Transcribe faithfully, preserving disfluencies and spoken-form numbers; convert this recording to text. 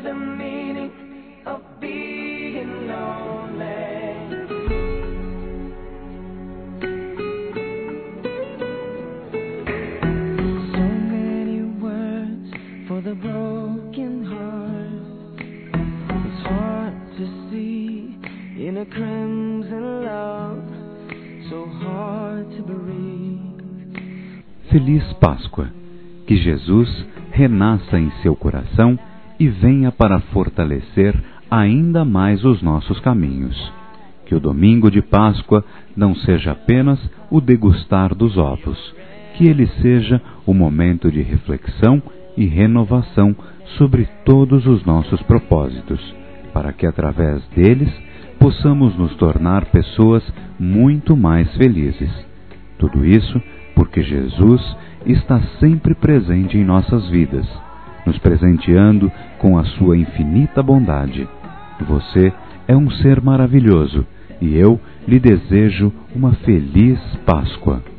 the meaning of being lonely. So many words for the broken heart. It's hard to see in a crimson love, so hard to breathe. Feliz Páscoa! Que Jesus renasça em seu coração e venha para fortalecer ainda mais os nossos caminhos. Que o domingo de Páscoa não seja apenas o degustar dos ovos, que ele seja o momento de reflexão e renovação sobre todos os nossos propósitos, para que através deles possamos nos tornar pessoas muito mais felizes. Tudo isso porque Jesus está sempre presente em nossas vidas, nos presenteando com a sua infinita bondade. Você é um ser maravilhoso e eu lhe desejo uma feliz Páscoa.